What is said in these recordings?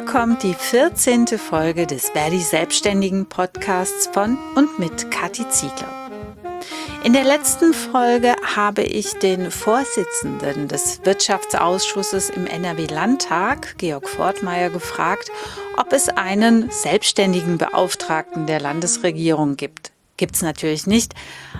kommt die 14. Folge des Verdi Selbstständigen Podcasts von und mit Kathi Ziegler. In der letzten Folge habe ich den Vorsitzenden des Wirtschaftsausschusses im NRW-Landtag, Georg Fortmeier, gefragt, ob es einen Selbstständigenbeauftragten der Landesregierung gibt. Gibt's natürlich nicht,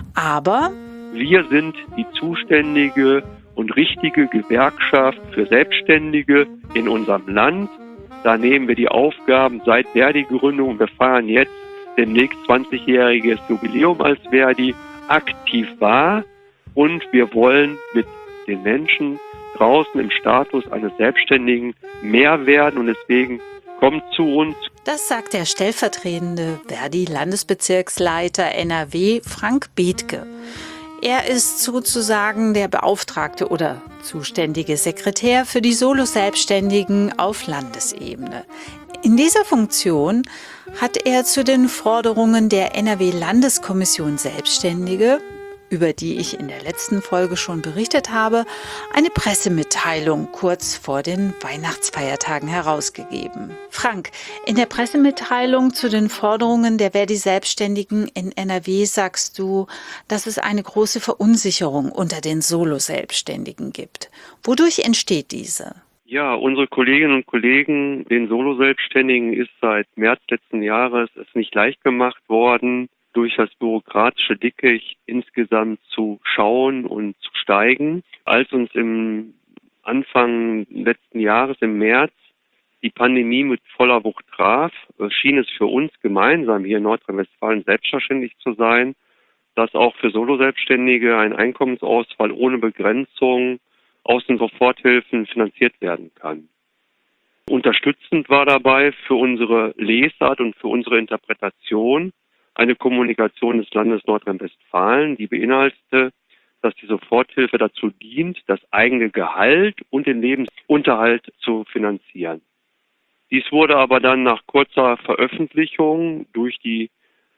aber wir sind die zuständige und richtige Gewerkschaft für Selbstständige in unserem Land. Da nehmen wir die Aufgaben seit Verdi-Gründung, wir feiern jetzt demnächst 20-jähriges Jubiläum als Verdi, aktiv wahr, und wir wollen mit den Menschen draußen im Status eines Selbstständigen mehr werden, und deswegen kommt zu uns. Das sagt der stellvertretende Verdi-Landesbezirksleiter NRW, Frank Bethke. Er ist sozusagen der Beauftragte oder zuständige Sekretär für die Solo-Selbstständigen auf Landesebene. In dieser Funktion hat er zu den Forderungen der NRW-Landeskommission Selbstständige, über die ich in der letzten Folge schon berichtet habe, eine Pressemitteilung kurz vor den Weihnachtsfeiertagen herausgegeben. Frank, in der Pressemitteilung zu den Forderungen der Verdi-Selbstständigen in NRW sagst du, dass es eine große Verunsicherung unter den Solo-Selbstständigen gibt. Wodurch entsteht diese? Ja, unsere Kolleginnen und Kollegen, den Solo-Selbstständigen, ist seit März letzten Jahres es nicht leicht gemacht worden, durch das bürokratische Dickicht insgesamt zu schauen und zu steigen. Als uns im Anfang letzten Jahres, im März, die Pandemie mit voller Wucht traf, schien es für uns gemeinsam hier in Nordrhein-Westfalen selbstverständlich zu sein, dass auch für Solo-Selbstständige ein Einkommensausfall ohne Begrenzung aus den Soforthilfen finanziert werden kann. Unterstützend war dabei für unsere Lesart und für unsere Interpretation eine Kommunikation des Landes Nordrhein-Westfalen, die beinhaltete, dass die Soforthilfe dazu dient, das eigene Gehalt und den Lebensunterhalt zu finanzieren. Dies wurde aber dann nach kurzer Veröffentlichung durch die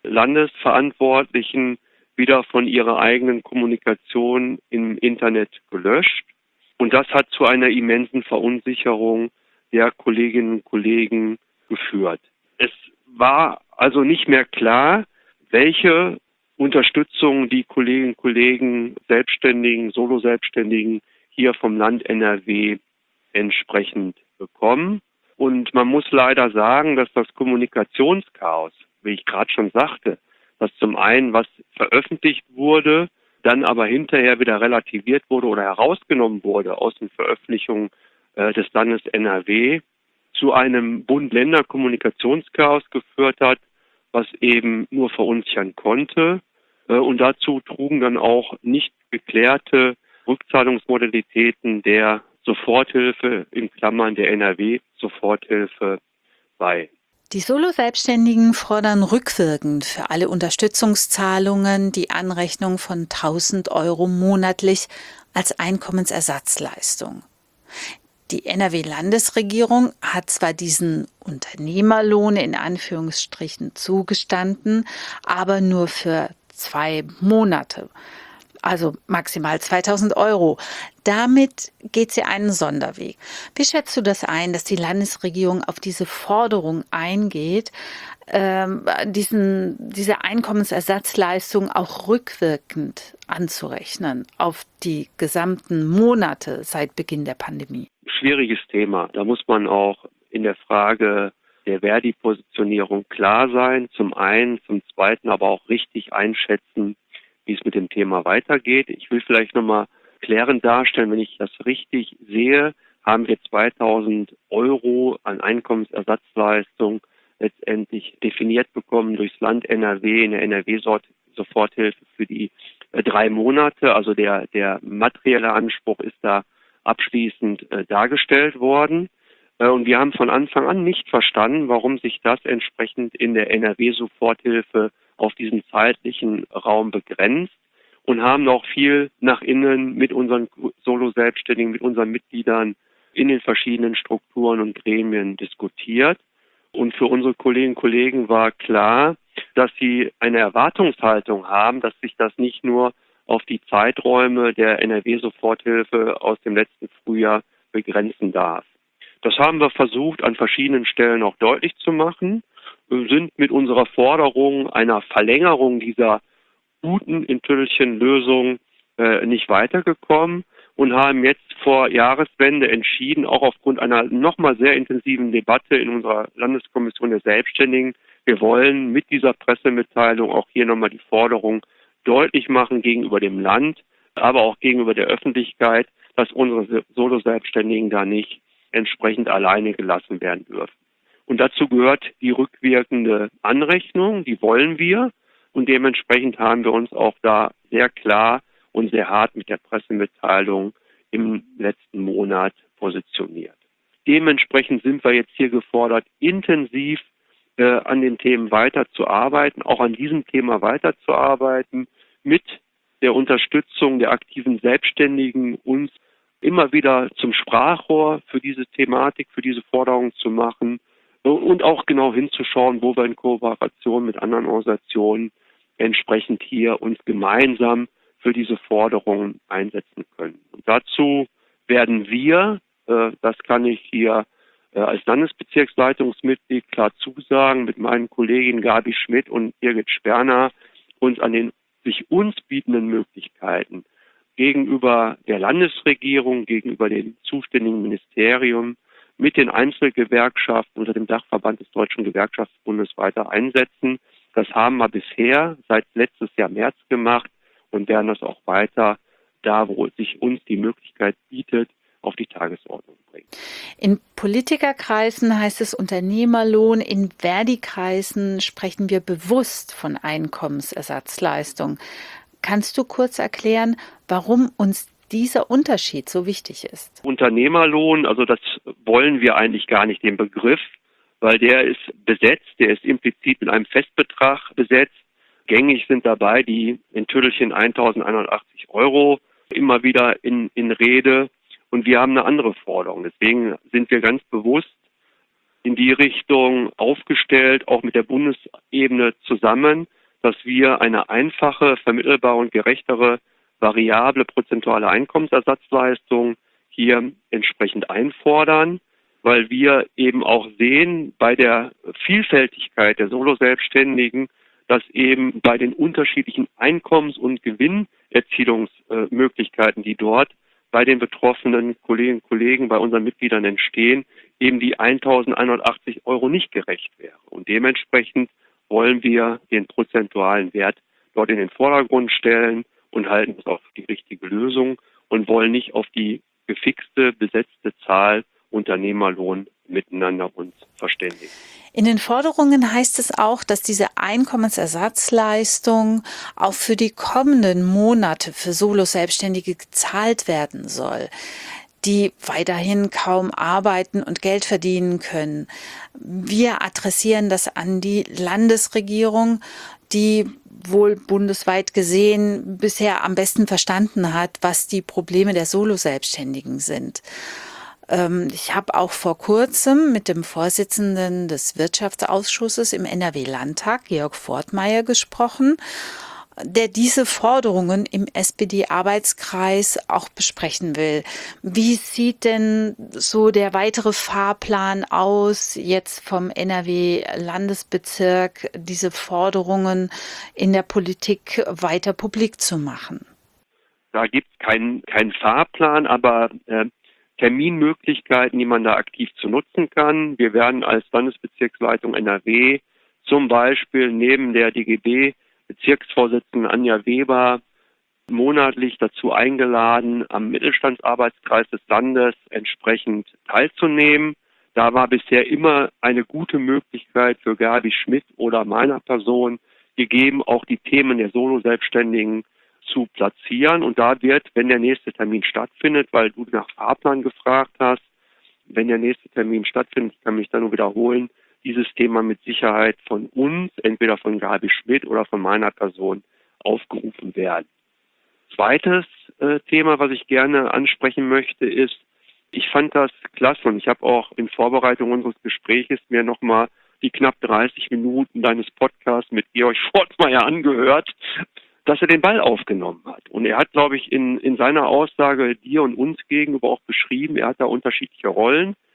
Landesverantwortlichen wieder von ihrer eigenen Kommunikation im Internet gelöscht. Und das hat zu einer immensen Verunsicherung der Kolleginnen und Kollegen geführt. Es war also nicht mehr klar, welche Unterstützung die Kolleginnen und Kollegen, Selbstständigen, Solo-Selbstständigen hier vom Land NRW entsprechend bekommen. Und man muss leider sagen, dass das Kommunikationschaos, wie ich gerade schon sagte, dass zum einen was veröffentlicht wurde, dann aber hinterher wieder relativiert wurde oder herausgenommen wurde aus den Veröffentlichungen des Landes NRW, zu einem Bund-Länder-Kommunikationschaos geführt hat, was eben nur verunsichern konnte. Und dazu trugen dann auch nicht geklärte Rückzahlungsmodalitäten der Soforthilfe, in Klammern der NRW-Soforthilfe, bei. Die Solo-Selbstständigen fordern rückwirkend für alle Unterstützungszahlungen die Anrechnung von 1.000 € monatlich als Einkommensersatzleistung. Die NRW-Landesregierung hat zwar diesen Unternehmerlohn in Anführungsstrichen zugestanden, aber nur für 2 Monate. Also maximal 2.000 €. Damit geht sie einen Sonderweg. Wie schätzt du das ein, dass die Landesregierung auf diese Forderung eingeht, diese Einkommensersatzleistung auch rückwirkend anzurechnen auf die gesamten Monate seit Beginn der Pandemie? Schwieriges Thema. Da muss man auch in der Frage der Verdi-Positionierung klar sein. Zum einen, zum zweiten aber auch richtig einschätzen, wie es mit dem Thema weitergeht. Ich will vielleicht nochmal klärend darstellen, wenn ich das richtig sehe, haben wir 2.000 € an Einkommensersatzleistung letztendlich definiert bekommen durchs Land NRW in der NRW-Soforthilfe für die 3 Monate. Also der materielle Anspruch ist da abschließend dargestellt worden. Und wir haben von Anfang an nicht verstanden, warum sich das entsprechend in der NRW-Soforthilfe auf diesen zeitlichen Raum begrenzt, und haben auch viel nach innen mit unseren Solo-Selbstständigen, mit unseren Mitgliedern in den verschiedenen Strukturen und Gremien diskutiert. Und für unsere Kolleginnen und Kollegen war klar, dass sie eine Erwartungshaltung haben, dass sich das nicht nur auf die Zeiträume der NRW-Soforthilfe aus dem letzten Frühjahr begrenzen darf. Das haben wir versucht, an verschiedenen Stellen auch deutlich zu machen. Wir sind mit unserer Forderung einer Verlängerung dieser guten Intelligent-Lösung nicht weitergekommen und haben jetzt vor Jahreswende entschieden, auch aufgrund einer nochmal sehr intensiven Debatte in unserer Landeskommission der Selbstständigen, wir wollen mit dieser Pressemitteilung auch hier nochmal die Forderung deutlich machen gegenüber dem Land, aber auch gegenüber der Öffentlichkeit, dass unsere Solo-Selbstständigen da nicht entsprechend alleine gelassen werden dürfen. Und dazu gehört die rückwirkende Anrechnung, die wollen wir. Und dementsprechend haben wir uns auch da sehr klar und sehr hart mit der Pressemitteilung im letzten Monat positioniert. Dementsprechend sind wir jetzt hier gefordert, intensiv an den Themen weiterzuarbeiten, auch an diesem Thema weiterzuarbeiten, mit der Unterstützung der aktiven Selbstständigen uns immer wieder zum Sprachrohr für diese Thematik, für diese Forderungen zu machen und auch genau hinzuschauen, wo wir in Kooperation mit anderen Organisationen entsprechend hier uns gemeinsam für diese Forderungen einsetzen können. Und dazu werden wir, das kann ich hier als Landesbezirksleitungsmitglied klar zusagen, mit meinen Kolleginnen Gabi Schmidt und Birgit Sperner uns an den sich uns bietenden Möglichkeiten gegenüber der Landesregierung, gegenüber dem zuständigen Ministerium, mit den Einzelgewerkschaften unter dem Dachverband des Deutschen Gewerkschaftsbundes weiter einsetzen. Das haben wir bisher seit letztes Jahr März gemacht und werden das auch weiter, da wo sich uns die Möglichkeit bietet, auf die Tagesordnung bringen. In Politikerkreisen heißt es Unternehmerlohn, in Verdi-Kreisen sprechen wir bewusst von Einkommensersatzleistung. Kannst du kurz erklären, warum uns dieser Unterschied so wichtig ist? Unternehmerlohn, also das wollen wir eigentlich gar nicht, den Begriff, weil der ist besetzt, der ist implizit mit einem Festbetrag besetzt. Gängig sind dabei die in Tüttelchen 1.180 € immer wieder in Rede. Und wir haben eine andere Forderung. Deswegen sind wir ganz bewusst in die Richtung aufgestellt, auch mit der Bundesebene zusammen, dass wir eine einfache, vermittelbare und gerechtere variable prozentuale Einkommensersatzleistung hier entsprechend einfordern, weil wir eben auch sehen bei der Vielfältigkeit der Solo-Selbstständigen, dass eben bei den unterschiedlichen Einkommens- und Gewinnerzielungsmöglichkeiten, die dort bei den betroffenen Kolleginnen und Kollegen, bei unseren Mitgliedern entstehen, eben die 1.180 € nicht gerecht wäre. Und dementsprechend wollen wir den prozentualen Wert dort in den Vordergrund stellen und halten es auch für die richtige Lösung und wollen nicht auf die gefixte, besetzte Zahl Unternehmerlohn miteinander uns verständigen. In den Forderungen heißt es auch, dass diese Einkommensersatzleistung auch für die kommenden Monate für Solo-Selbstständige gezahlt werden soll, die weiterhin kaum arbeiten und Geld verdienen können. Wir adressieren das an die Landesregierung, die wohl bundesweit gesehen bisher am besten verstanden hat, was die Probleme der Solo-Selbstständigen sind. Ich habe auch vor kurzem mit dem Vorsitzenden des Wirtschaftsausschusses im NRW-Landtag, Georg Fortmeier, gesprochen, der diese Forderungen im SPD-Arbeitskreis auch besprechen will. Wie sieht denn so der weitere Fahrplan aus, jetzt vom NRW-Landesbezirk, diese Forderungen in der Politik weiter publik zu machen? Da gibt es keinen Fahrplan, aber Terminmöglichkeiten, die man da aktiv zu nutzen kann. Wir werden als Landesbezirksleitung NRW zum Beispiel neben der DGB-Bezirksvorsitzenden Anja Weber monatlich dazu eingeladen, am Mittelstandsarbeitskreis des Landes entsprechend teilzunehmen. Da war bisher immer eine gute Möglichkeit für Gabi Schmidt oder meiner Person gegeben, auch die Themen der Solo-Selbstständigen zu platzieren. Und da wird, wenn der nächste Termin stattfindet, weil du nach Fahrplan gefragt hast, wenn der nächste Termin stattfindet, ich kann mich da nur wiederholen, dieses Thema mit Sicherheit von uns, entweder von Gabi Schmidt oder von meiner Person, aufgerufen werden. Zweites Thema, was ich gerne ansprechen möchte, ist, ich fand das klasse und ich habe auch in Vorbereitung unseres Gespräches mir nochmal die knapp 30 Minuten deines Podcasts mit Georg Fortmeier angehört, dass er den Ball aufgenommen hat. Und er hat, glaube ich, in seiner Aussage dir und uns gegenüber auch beschrieben, er hat da unterschiedliche Rollen.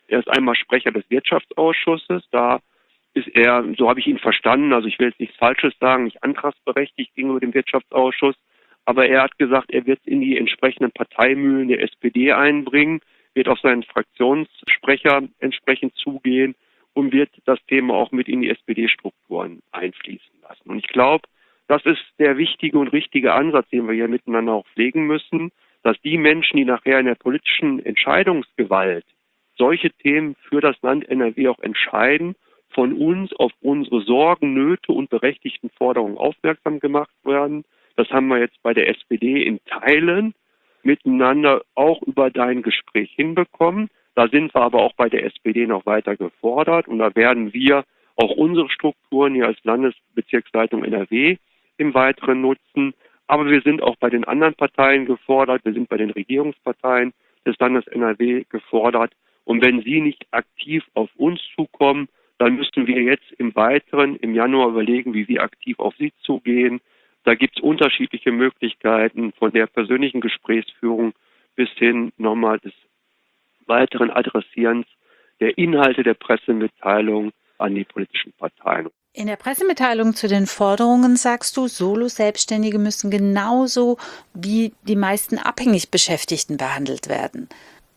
Er ist einmal Sprecher des Wirtschaftsausschusses. Da ist er, so habe ich ihn verstanden, also ich will jetzt nichts Falsches sagen, nicht antragsberechtigt gegenüber dem Wirtschaftsausschuss, aber er hat gesagt, er wird in die entsprechenden Parteimühlen der SPD einbringen, wird auf seinen Fraktionssprecher entsprechend zugehen und wird das Thema auch mit in die SPD-Strukturen einfließen lassen. Und ich glaube, das ist der wichtige und richtige Ansatz, den wir hier miteinander auch pflegen müssen, dass die Menschen, die nachher in der politischen Entscheidungsgewalt solche Themen für das Land NRW auch entscheiden, von uns auf unsere Sorgen, Nöte und berechtigten Forderungen aufmerksam gemacht werden. Das haben wir jetzt bei der SPD in Teilen miteinander auch über dein Gespräch hinbekommen. Da sind wir aber auch bei der SPD noch weiter gefordert und da werden wir auch unsere Strukturen hier als Landesbezirksleitung NRW im Weiteren nutzen. Aber wir sind auch bei den anderen Parteien gefordert, wir sind bei den Regierungsparteien des Landes NRW gefordert. Und wenn sie nicht aktiv auf uns zukommen, dann müssen wir jetzt im Weiteren im Januar überlegen, wie wir aktiv auf sie zugehen. Da gibt es unterschiedliche Möglichkeiten, von der persönlichen Gesprächsführung bis hin nochmal des weiteren Adressierens der Inhalte der Pressemitteilung an die politischen Parteien. In der Pressemitteilung zu den Forderungen sagst du, Solo-Selbstständige müssen genauso wie die meisten abhängig Beschäftigten behandelt werden.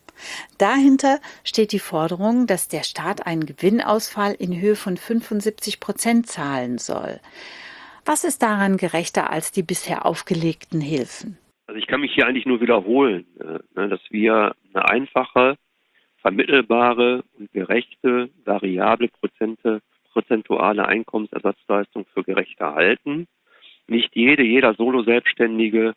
Dahinter steht die Forderung, dass der Staat einen Gewinnausfall in Höhe von 75% zahlen soll. Was ist daran gerechter als die bisher aufgelegten Hilfen? Also ich kann mich hier eigentlich nur wiederholen, dass wir eine einfache, vermittelbare und gerechte, variable prozentuale Einkommensersatzleistung für gerechter halten. Nicht jeder Solo-Selbstständiger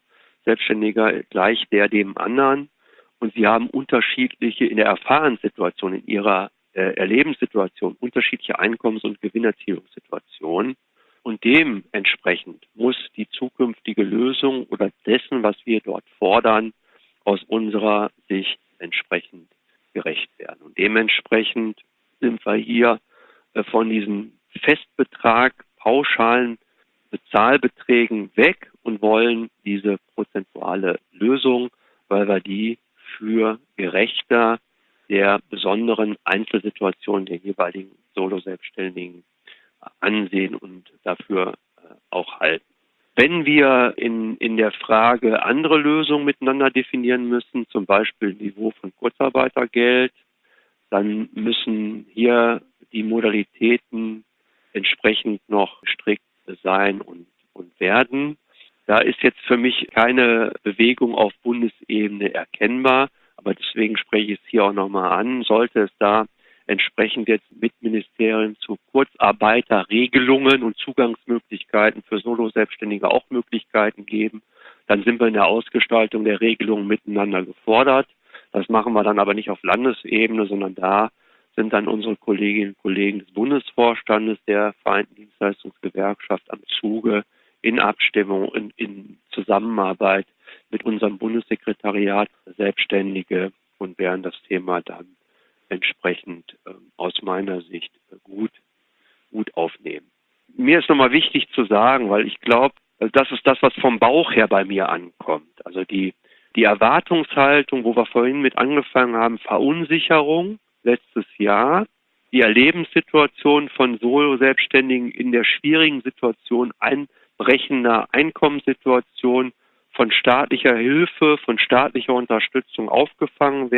gleicht der dem anderen. Und sie haben unterschiedliche, in der Erfahrenssituation, in ihrer Erlebenssituation, unterschiedliche Einkommens- und Gewinnerzielungssituationen. Und dementsprechend muss die zukünftige Lösung oder dessen, was wir dort fordern, aus unserer Sicht entsprechend gerecht werden. Und dementsprechend sind wir hier von diesem Festbetrag, pauschalen Bezahlbeträgen weg und wollen diese prozentuale Lösung, weil wir die für gerechter der besonderen Einzelsituation der jeweiligen Solo-Selbstständigen ansehen und dafür auch halten. Wenn wir in der Frage andere Lösungen miteinander definieren müssen, zum Beispiel Niveau von Kurzarbeitergeld, dann müssen hier die Modalitäten entsprechend noch strikt sein und werden. Da ist jetzt für mich keine Bewegung auf Bundesebene erkennbar, aber deswegen spreche ich es hier auch nochmal an. Sollte es da entsprechend jetzt mit Ministerien zu Kurzarbeiterregelungen und Zugangsmöglichkeiten für Solo-Selbstständige auch Möglichkeiten geben, dann sind wir in der Ausgestaltung der Regelungen miteinander gefordert. Das machen wir dann aber nicht auf Landesebene, sondern da sind dann unsere Kolleginnen und Kollegen des Bundesvorstandes der Vereinten Dienstleistungsgewerkschaft am Zuge in Abstimmung, in Zusammenarbeit mit unserem Bundessekretariat Selbstständige und werden das Thema dann entsprechend aus meiner Sicht gut aufnehmen. Mir ist nochmal wichtig zu sagen, weil ich glaube, das ist das, was vom Bauch her bei mir ankommt. Also die Erwartungshaltung, wo wir vorhin mit angefangen haben, Verunsicherung letztes Jahr, die Erlebenssituation von Solo-Selbstständigen in der schwierigen Situation einbrechender Einkommenssituation von staatlicher Hilfe, von staatlicher Unterstützung aufgefangen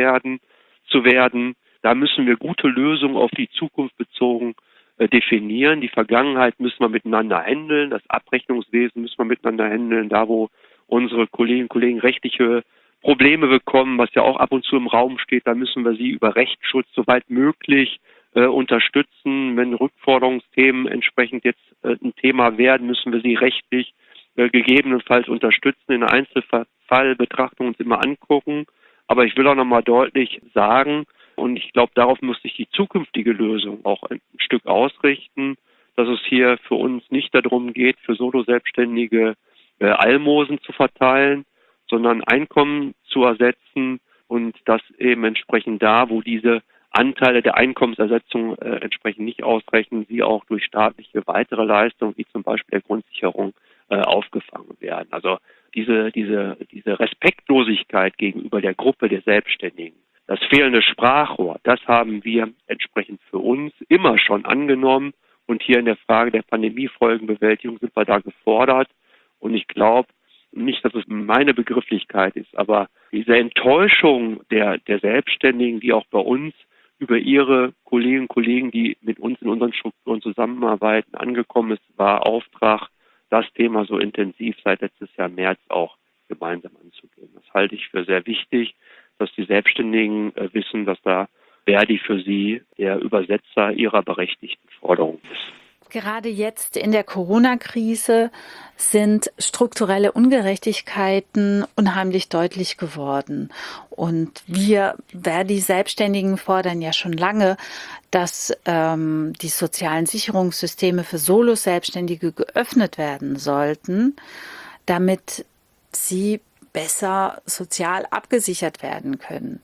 zu werden. Da müssen wir gute Lösungen auf die Zukunft bezogen definieren. Die Vergangenheit müssen wir miteinander handeln, das Abrechnungswesen müssen wir miteinander handeln, da wo unsere Kolleginnen und Kollegen rechtliche Probleme bekommen, was ja auch ab und zu im Raum steht, da müssen wir sie über Rechtsschutz soweit möglich unterstützen. Wenn Rückforderungsthemen entsprechend jetzt ein Thema werden, müssen wir sie rechtlich gegebenenfalls unterstützen, in der Einzelfallbetrachtung uns immer angucken. Aber ich will auch nochmal deutlich sagen, und ich glaube, darauf muss sich die zukünftige Lösung auch ein Stück ausrichten, dass es hier für uns nicht darum geht, für Solo-Selbstständige Almosen zu verteilen, sondern Einkommen zu ersetzen und das eben entsprechend da, wo diese Anteile der Einkommensersetzung entsprechend nicht ausreichen, sie auch durch staatliche weitere Leistungen, wie zum Beispiel der Grundsicherung, aufgefangen werden. Also diese Respektlosigkeit gegenüber der Gruppe der Selbstständigen, Das fehlende Sprachrohr, das haben wir entsprechend für uns immer schon angenommen. Und hier in der Frage der Pandemiefolgenbewältigung sind wir da gefordert. Und ich glaube nicht, dass es meine Begrifflichkeit ist, aber diese Enttäuschung der Selbstständigen, die auch bei uns über ihre Kolleginnen und Kollegen, die mit uns in unseren Strukturen zusammenarbeiten, angekommen ist, war Auftrag, das Thema so intensiv seit letztes Jahr März auch gemeinsam anzugehen. Das halte ich für sehr wichtig, dass die Selbstständigen wissen, dass da Verdi für sie der Übersetzer ihrer berechtigten Forderungen ist. Gerade jetzt in der Corona-Krise sind strukturelle Ungerechtigkeiten unheimlich deutlich geworden. Und wir Verdi-Selbstständigen fordern ja schon lange, dass die sozialen Sicherungssysteme für Solo-Selbstständige geöffnet werden sollten, damit sie besser sozial abgesichert werden können.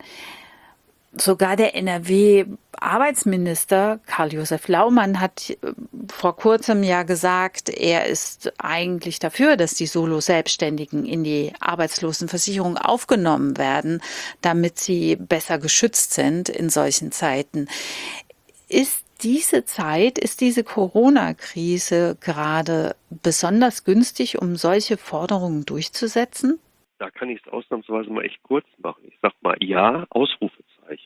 Sogar der NRW-Arbeitsminister Karl-Josef Laumann hat vor kurzem ja gesagt, er ist eigentlich dafür, dass die Solo-Selbstständigen in die Arbeitslosenversicherung aufgenommen werden, damit sie besser geschützt sind in solchen Zeiten. Ist diese Corona-Krise gerade besonders günstig, um solche Forderungen durchzusetzen? Da kann ich es ausnahmsweise mal echt kurz machen. Ich sage mal ja, Ausrufezeichen.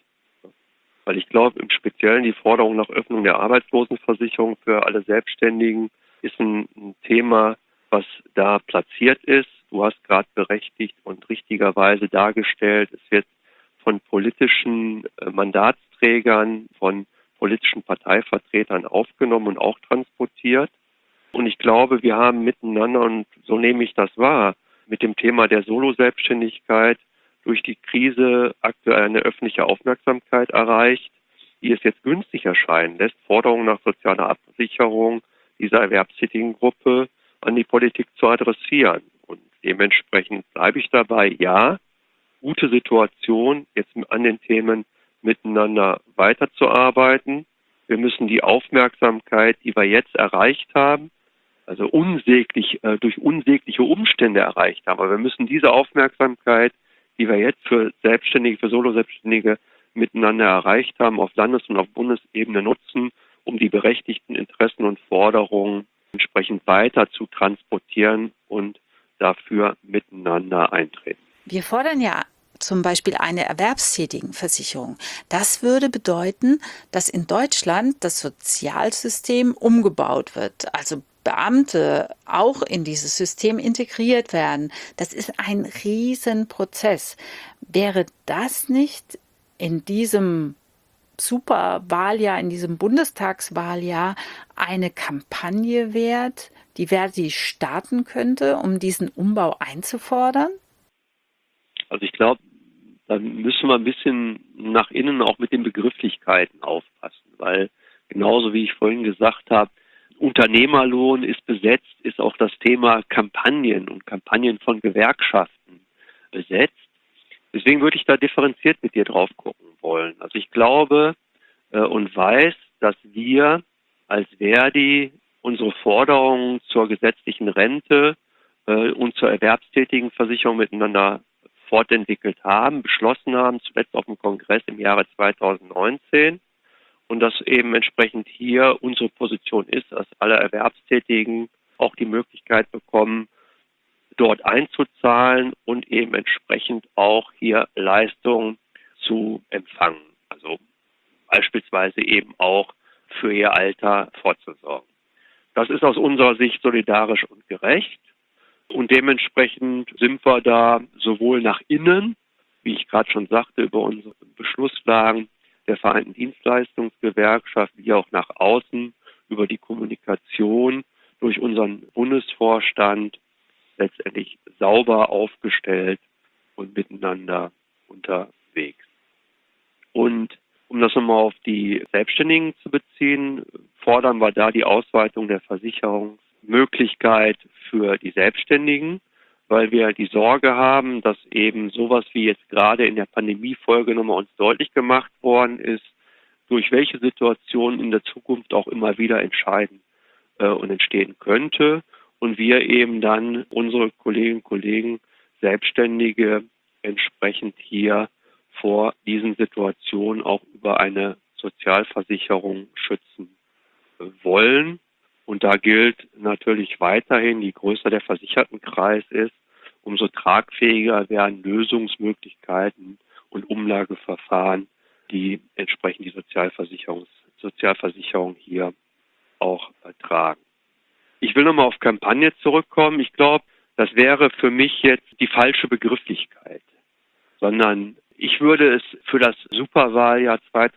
Weil ich glaube, im Speziellen die Forderung nach Öffnung der Arbeitslosenversicherung für alle Selbstständigen ist ein Thema, was da platziert ist. Du hast gerade berechtigt und richtigerweise dargestellt, es wird von politischen Mandatsträgern, von politischen Parteivertretern aufgenommen und auch transportiert. Und ich glaube, wir haben miteinander, und so nehme ich das wahr, mit dem Thema der Solo-Selbstständigkeit durch die Krise aktuell eine öffentliche Aufmerksamkeit erreicht, die es jetzt günstig erscheinen lässt, Forderungen nach sozialer Absicherung dieser erwerbstätigen Gruppe an die Politik zu adressieren. Und dementsprechend bleibe ich dabei, ja, gute Situation, jetzt an den Themen miteinander weiterzuarbeiten. Wir müssen die Aufmerksamkeit, die wir jetzt erreicht haben, also durch unsägliche Umstände erreicht haben. Aber wir müssen diese Aufmerksamkeit, die wir jetzt für Selbstständige, für Solo-Selbstständige miteinander erreicht haben, auf Landes- und auf Bundesebene nutzen, um die berechtigten Interessen und Forderungen entsprechend weiter zu transportieren und dafür miteinander eintreten. Wir fordern ja zum Beispiel eine Erwerbstätigenversicherung. Das würde bedeuten, dass in Deutschland das Sozialsystem umgebaut wird, also Beamte auch in dieses System integriert werden. Das ist ein Riesenprozess. Wäre das nicht in diesem Superwahljahr, in diesem Bundestagswahljahr eine Kampagne wert, die Verdi starten könnte, um diesen Umbau einzufordern? Also ich glaube, da müssen wir ein bisschen nach innen auch mit den Begrifflichkeiten aufpassen, weil genauso wie ich vorhin gesagt habe, Unternehmerlohn ist besetzt, ist auch das Thema Kampagnen und Kampagnen von Gewerkschaften besetzt. Deswegen würde ich da differenziert mit dir drauf gucken wollen. Also ich glaube und weiß, dass wir als Verdi unsere Forderungen zur gesetzlichen Rente und zur Erwerbstätigenversicherung miteinander fortentwickelt haben, beschlossen haben, zuletzt auf dem Kongress im Jahre 2019. Und dass eben entsprechend hier unsere Position ist, dass alle Erwerbstätigen auch die Möglichkeit bekommen, dort einzuzahlen und eben entsprechend auch hier Leistungen zu empfangen. Also beispielsweise eben auch für ihr Alter vorzusorgen. Das ist aus unserer Sicht solidarisch und gerecht. Und dementsprechend sind wir da sowohl nach innen, wie ich gerade schon sagte, über unsere Beschlusslagen der Vereinten Dienstleistungsgewerkschaft, wie auch nach außen über die Kommunikation durch unseren Bundesvorstand letztendlich sauber aufgestellt und miteinander unterwegs. Und um das nochmal auf die Selbstständigen zu beziehen, fordern wir da die Ausweitung der Versicherungsmöglichkeit für die Selbstständigen, weil wir die Sorge haben, dass eben sowas wie jetzt gerade in der Pandemiefolge nochmal uns deutlich gemacht worden ist, durch welche Situation in der Zukunft auch immer wieder entscheiden und entstehen könnte. Und wir eben dann unsere Kolleginnen und Kollegen, Selbstständige, entsprechend hier vor diesen Situationen auch über eine Sozialversicherung schützen wollen. Und da gilt natürlich weiterhin, je größer der Versichertenkreis ist, umso tragfähiger werden Lösungsmöglichkeiten und Umlageverfahren, die entsprechend die Sozialversicherung hier auch tragen. Ich will nochmal auf Kampagne zurückkommen. Ich glaube, das wäre für mich jetzt die falsche Begrifflichkeit, sondern ich würde es für das Superwahljahr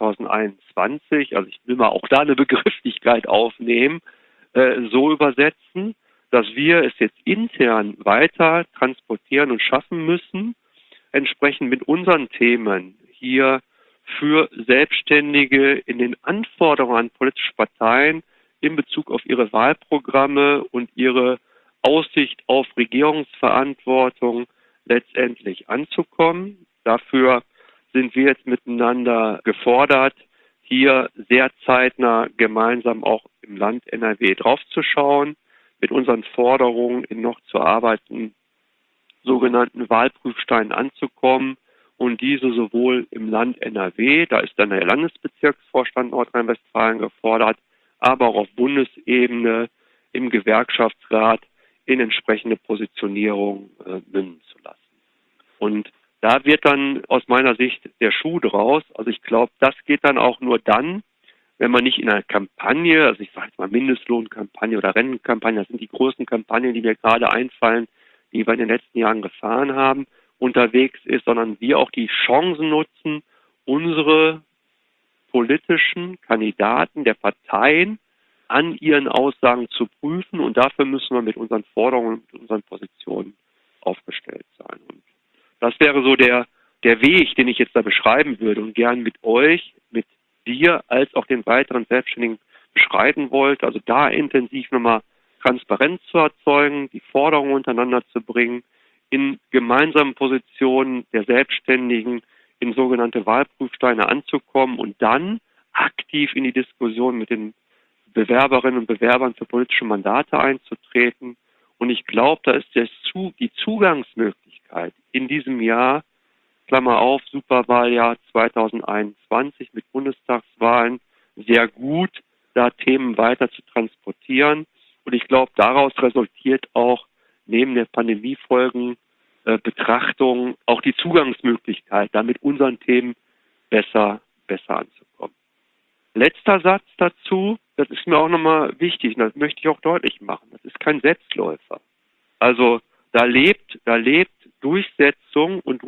2021, also ich will mal auch da eine Begrifflichkeit aufnehmen, so übersetzen, dass wir es jetzt intern weiter transportieren und schaffen müssen, entsprechend mit unseren Themen hier für Selbstständige in den Anforderungen an politische Parteien in Bezug auf ihre Wahlprogramme und ihre Aussicht auf Regierungsverantwortung letztendlich anzukommen. Dafür sind wir jetzt miteinander gefordert, hier sehr zeitnah gemeinsam auch im Land NRW draufzuschauen, mit unseren Forderungen in noch zu arbeitenden sogenannten Wahlprüfsteinen anzukommen und diese sowohl im Land NRW, da ist dann der Landesbezirksvorstand Nordrhein-Westfalen gefordert, aber auch auf Bundesebene im Gewerkschaftsrat in entsprechende Positionierung münden zu lassen. Und da wird dann aus meiner Sicht der Schuh draus. Also ich glaube, das geht dann auch nur dann, wenn man nicht in einer Kampagne, also ich sage jetzt mal Mindestlohnkampagne oder Rennenkampagne, das sind die größten Kampagnen, die mir gerade einfallen, die wir in den letzten Jahren gefahren haben, unterwegs ist, sondern wir auch die Chancen nutzen, unsere politischen Kandidaten der Parteien an ihren Aussagen zu prüfen, und dafür müssen wir mit unseren Forderungen, mit unseren Positionen aufgestellt sein. Und das wäre so der Weg, den ich jetzt da beschreiben würde und gern mit euch, mit dir als auch den weiteren Selbstständigen beschreiten wollte. Also da intensiv nochmal Transparenz zu erzeugen, die Forderungen untereinander zu bringen, in gemeinsamen Positionen der Selbstständigen in sogenannte Wahlprüfsteine anzukommen und dann aktiv in die Diskussion mit den Bewerberinnen und Bewerbern für politische Mandate einzutreten. Und ich glaube, da ist die Zugangsmöglichkeit in diesem Jahr, Klammer auf, Superwahljahr 2021 mit Bundestagswahlen, sehr gut, da Themen weiter zu transportieren. Und ich glaube, daraus resultiert auch neben der Pandemiefolgen Betrachtung auch die Zugangsmöglichkeit, da mit unseren Themen besser anzukommen. Letzter Satz dazu, das ist mir auch nochmal wichtig, und das möchte ich auch deutlich machen. Das ist kein Selbstläufer. Also da lebt Durchsetzung und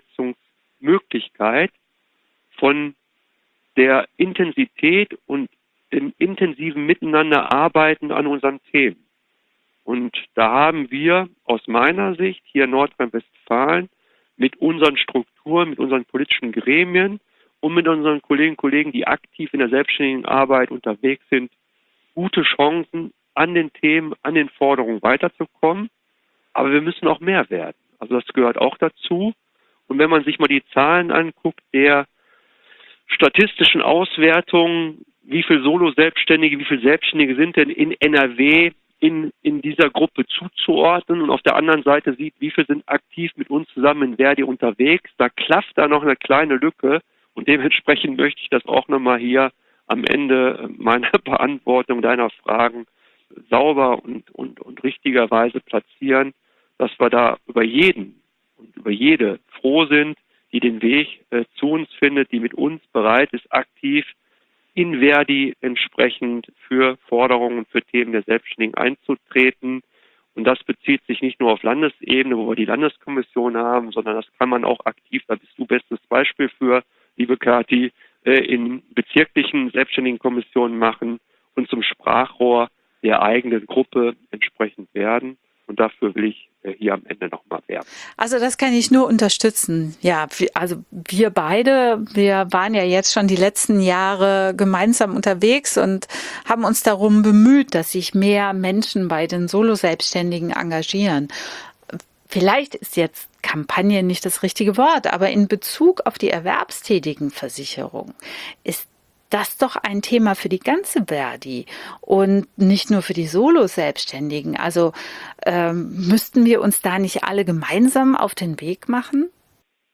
Durchsetzungsmöglichkeit von der Intensität und dem intensiven Miteinanderarbeiten an unseren Themen. Und da haben wir aus meiner Sicht hier in Nordrhein-Westfalen mit unseren Strukturen, mit unseren politischen Gremien und mit unseren Kolleginnen und Kollegen, die aktiv in der selbstständigen Arbeit unterwegs sind, gute Chancen, an den Themen, an den Forderungen weiterzukommen. Aber wir müssen auch mehr werden. Also das gehört auch dazu. Und wenn man sich mal die Zahlen anguckt, der statistischen Auswertungen, wie viele Solo-Selbstständige, wie viele Selbstständige sind denn in NRW in dieser Gruppe zuzuordnen, und auf der anderen Seite sieht, wie viele sind aktiv mit uns zusammen in Verdi unterwegs, da klafft da noch eine kleine Lücke, und dementsprechend möchte ich das auch nochmal hier am Ende meiner Beantwortung deiner Fragen sauber und richtigerweise platzieren, dass wir da über jeden und über jede froh sind, die den Weg zu uns findet, die mit uns bereit ist, aktiv in Verdi entsprechend für Forderungen, für Themen der Selbstständigen einzutreten. Und das bezieht sich nicht nur auf Landesebene, wo wir die Landeskommission haben, sondern das kann man auch aktiv, da bist du bestes Beispiel für, liebe Kathi, in bezirklichen Selbstständigenkommissionen machen und zum Sprachrohr der eigenen Gruppe entsprechend werden. Und dafür will ich hier am Ende nochmal werben. Also das kann ich nur unterstützen. Ja, also wir beide, wir waren ja jetzt schon die letzten Jahre gemeinsam unterwegs und haben uns darum bemüht, dass sich mehr Menschen bei den Solo-Selbstständigen engagieren. Vielleicht ist jetzt Kampagne nicht das richtige Wort, aber in Bezug auf die Erwerbstätigenversicherung ist das doch ein Thema für die ganze Verdi und nicht nur für die Solo-Selbstständigen. Also müssten wir uns da nicht alle gemeinsam auf den Weg machen?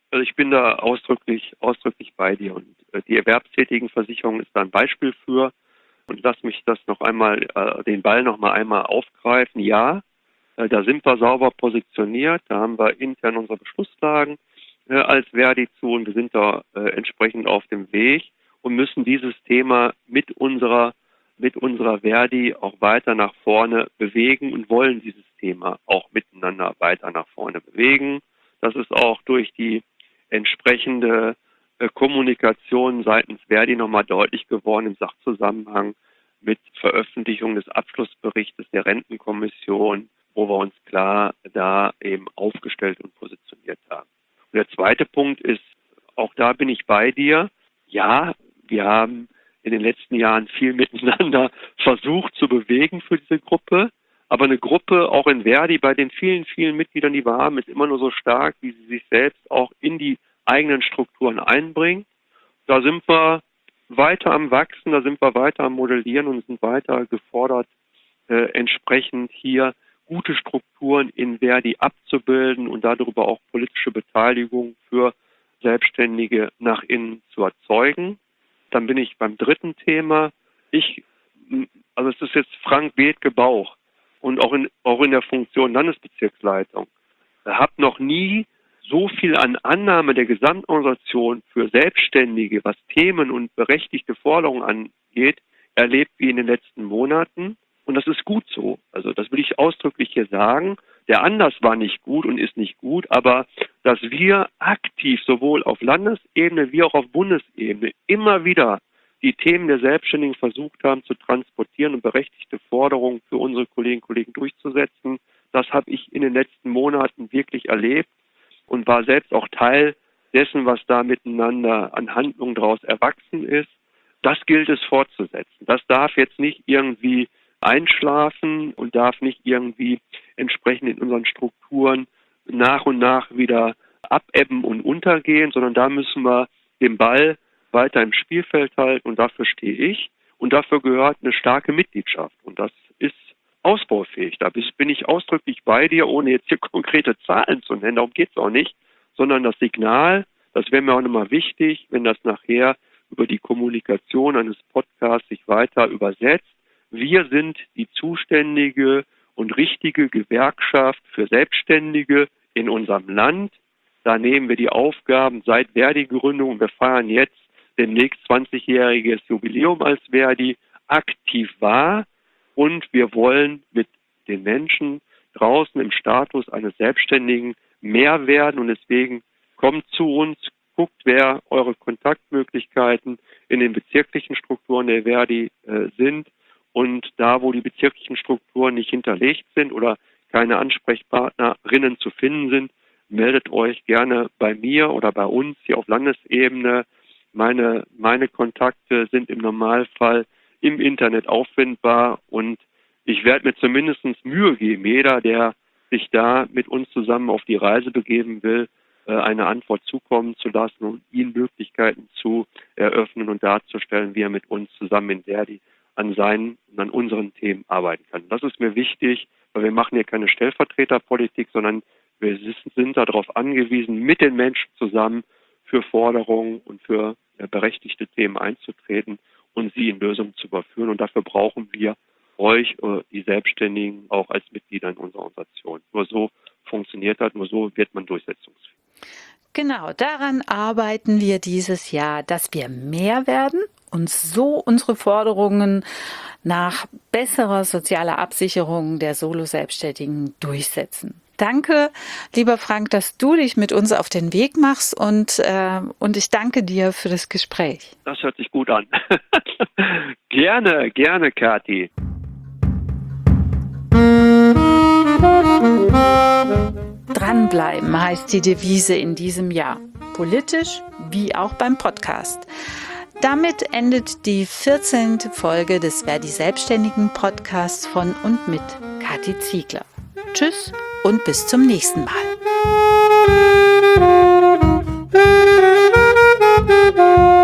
Also ich bin da ausdrücklich bei dir und die Erwerbstätigenversicherung ist da ein Beispiel für. Und lass mich das noch einmal, den Ball noch mal einmal aufgreifen. Ja, da sind wir sauber positioniert. Da haben wir intern unsere Beschlusslagen als Verdi zu und wir sind da entsprechend auf dem Weg und müssen dieses Thema mit unserer Verdi auch weiter nach vorne bewegen und wollen dieses Thema auch miteinander weiter nach vorne bewegen. Das ist auch durch die entsprechende Kommunikation seitens Verdi nochmal deutlich geworden im Sachzusammenhang mit Veröffentlichung des Abschlussberichtes der Rentenkommission, wo wir uns klar da eben aufgestellt und positioniert haben. Und der zweite Punkt ist, auch da bin ich bei dir. Ja, wir haben in den letzten Jahren viel miteinander versucht zu bewegen für diese Gruppe. Aber eine Gruppe, auch in Verdi, bei den vielen, vielen Mitgliedern, die wir haben, ist immer nur so stark, wie sie sich selbst auch in die eigenen Strukturen einbringen. Da sind wir weiter am Wachsen, da sind wir weiter am Modellieren und sind weiter gefordert, entsprechend hier gute Strukturen in Verdi abzubilden und darüber auch politische Beteiligung für Selbstständige nach innen zu erzeugen. Dann bin ich beim dritten Thema. Also es ist jetzt Frank Bethke Bauch und auch in der Funktion Landesbezirksleitung. Ich habe noch nie so viel an Annahme der Gesamtorganisation für Selbstständige, was Themen und berechtigte Forderungen angeht, erlebt wie in den letzten Monaten. Und das ist gut so. Also das will ich ausdrücklich hier sagen. Der Anlass war nicht gut und ist nicht gut, aber dass wir aktiv sowohl auf Landesebene wie auch auf Bundesebene immer wieder die Themen der Selbstständigen versucht haben zu transportieren und berechtigte Forderungen für unsere Kolleginnen und Kollegen durchzusetzen, das habe ich in den letzten Monaten wirklich erlebt und war selbst auch Teil dessen, was da miteinander an Handlungen daraus erwachsen ist. Das gilt es fortzusetzen. Das darf jetzt nicht irgendwie einschlafen und darf nicht irgendwie entsprechend in unseren Strukturen nach und nach wieder abebben und untergehen, sondern da müssen wir den Ball weiter im Spielfeld halten und dafür stehe ich. Und dafür gehört eine starke Mitgliedschaft und das ist ausbaufähig. Da bin ich ausdrücklich bei dir, ohne jetzt hier konkrete Zahlen zu nennen, darum geht es auch nicht, sondern das Signal, das wäre mir auch nochmal wichtig, wenn das nachher über die Kommunikation eines Podcasts sich weiter übersetzt. Wir sind die zuständige und richtige Gewerkschaft für Selbstständige in unserem Land. Da nehmen wir die Aufgaben seit Verdi-Gründung, wir feiern jetzt demnächst 20-jähriges Jubiläum als Verdi, aktiv wahr und wir wollen mit den Menschen draußen im Status eines Selbstständigen mehr werden und deswegen kommt zu uns, guckt, wer eure Kontaktmöglichkeiten in den bezirklichen Strukturen der Verdi sind und da, wo die bezirklichen Strukturen nicht hinterlegt sind oder keine Ansprechpartnerinnen zu finden sind, meldet euch gerne bei mir oder bei uns hier auf Landesebene. Meine Kontakte sind im Normalfall im Internet auffindbar und ich werde mir zumindest Mühe geben, jeder, der sich da mit uns zusammen auf die Reise begeben will, eine Antwort zukommen zu lassen und ihnen Möglichkeiten zu eröffnen und darzustellen, wie er mit uns zusammen in Verdi an seinen und an unseren Themen arbeiten kann. Das ist mir wichtig, weil wir machen hier keine Stellvertreterpolitik, sondern wir sind darauf angewiesen, mit den Menschen zusammen für Forderungen und für berechtigte Themen einzutreten und sie in Lösungen zu überführen. Und dafür brauchen wir euch, die Selbstständigen, auch als Mitglieder in unserer Organisation. Nur so funktioniert das, nur so wird man durchsetzungsfähig. Genau, daran arbeiten wir dieses Jahr, dass wir mehr werden und so unsere Forderungen nach besserer sozialer Absicherung der Solo-Selbstständigen durchsetzen. Danke, lieber Frank, dass du dich mit uns auf den Weg machst und ich danke dir für das Gespräch. Das hört sich gut an. Gerne, Kathi. Dranbleiben heißt die Devise in diesem Jahr. Politisch wie auch beim Podcast. Damit endet die 14. Folge des Verdi Selbstständigen Podcasts von und mit Kathi Ziegler. Tschüss und bis zum nächsten Mal.